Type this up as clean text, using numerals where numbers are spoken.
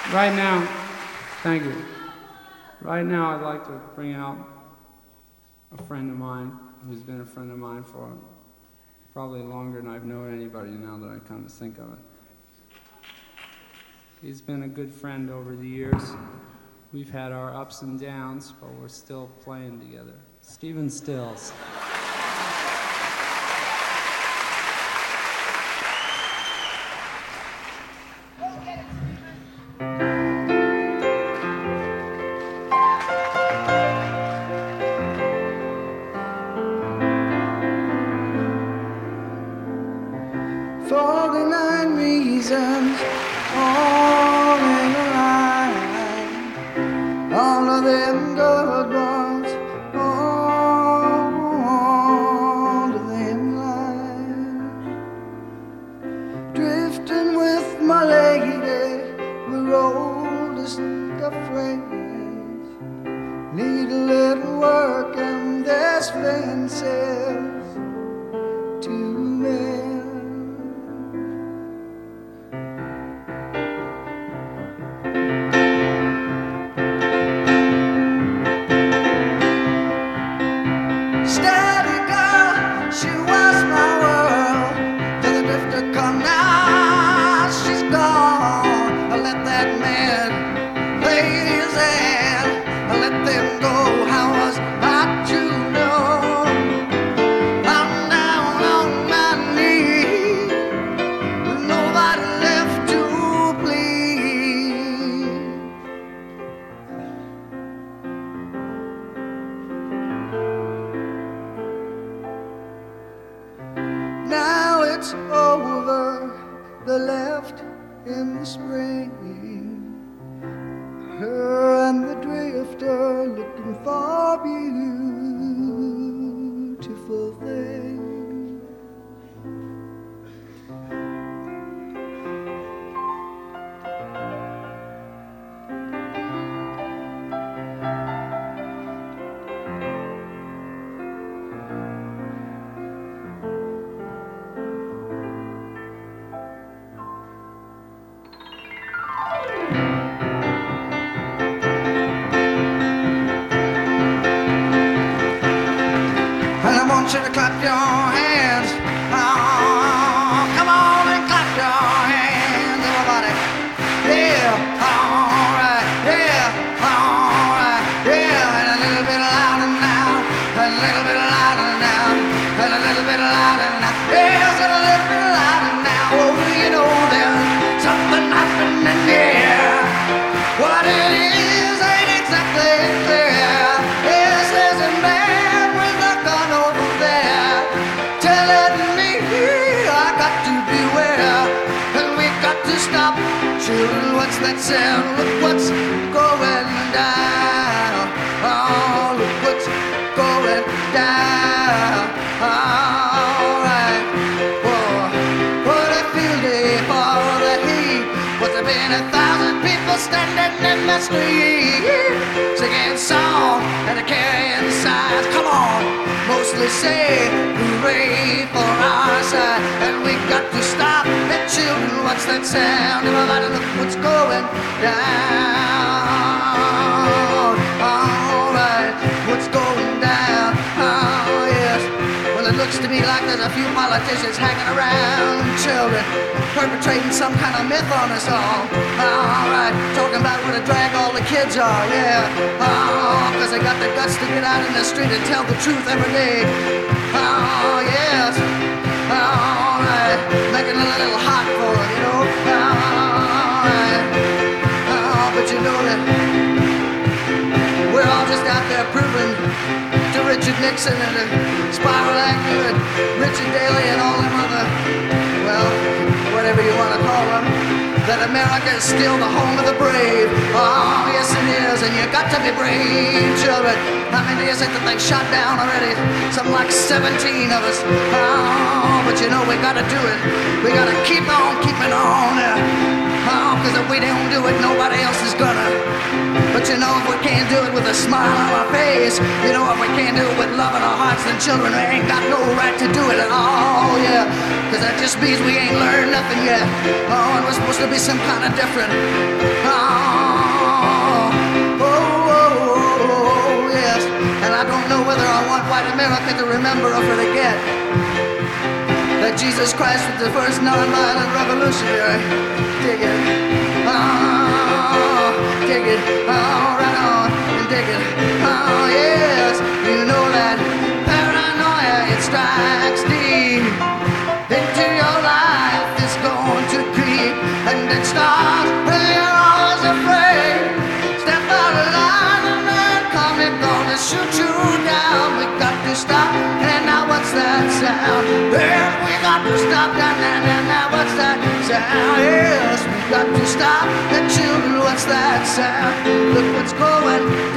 Right now, thank you. Right now, I'd like to bring out a friend of mine who's been a friend of mine for probably longer than I've known anybody now that I come to think of it. He's been a good friend over the years. We've had our ups and downs, but we're still playing together. Stephen Stills. Children, we ain't got no right to do it at all, yeah. Cause that just means we ain't learned nothing yet. Oh, and we're supposed to be some kind of different. Oh, remember or forget that Jesus Christ was the first non-violent revolutionary. Dig it, oh, dig it, oh, right on, and dig it, oh, yes. You know that paranoia, it strikes deep into your life. It's going to creep, and it starts when you're always afraid. Step out of line and they're coming, gonna shoot you down. We got to stop, and now what's that sound? Yes, we got to stop, now what's that sound? Yes, we got to stop the children, what's that sound? Look what's going